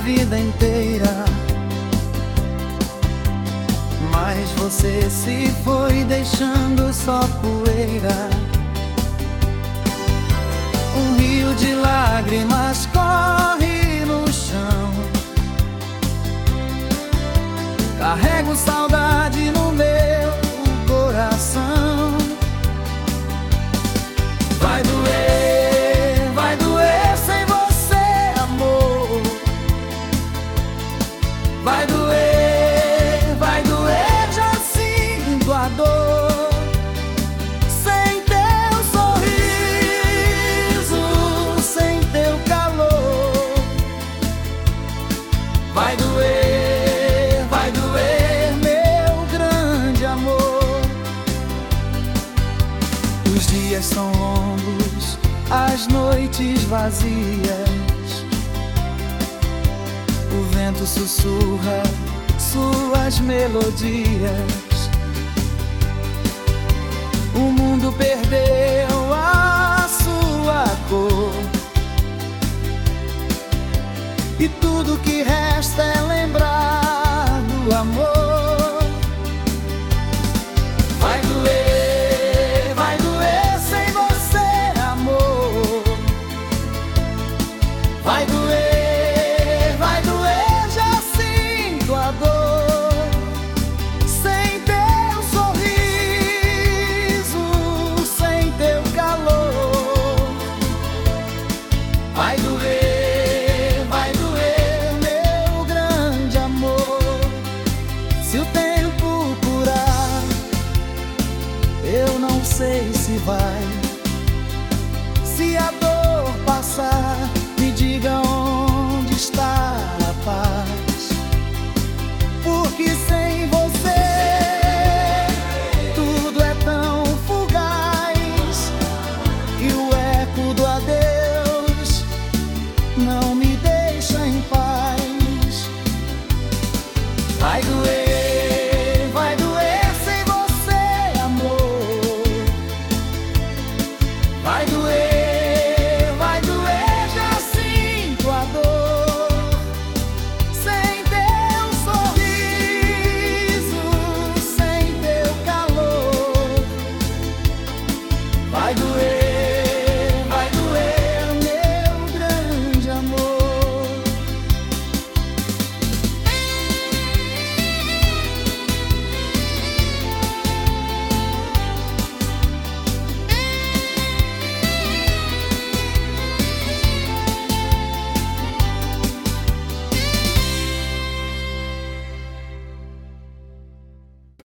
vida inteira. Mas você se foi deixando só poeira. Um rio de lágrimas corre no chão. Carrego saudade no meu coração. Vai doer sem você, amor. Vai doer, já sinto a dor. Sem teu sorriso, sem teu calor. Vai doer, meu grande amor. Os dias são longos, as noites vazias. O vento sussurra suas melodias. O mundo perdeu a sua cor. E tudo que resta é lembrar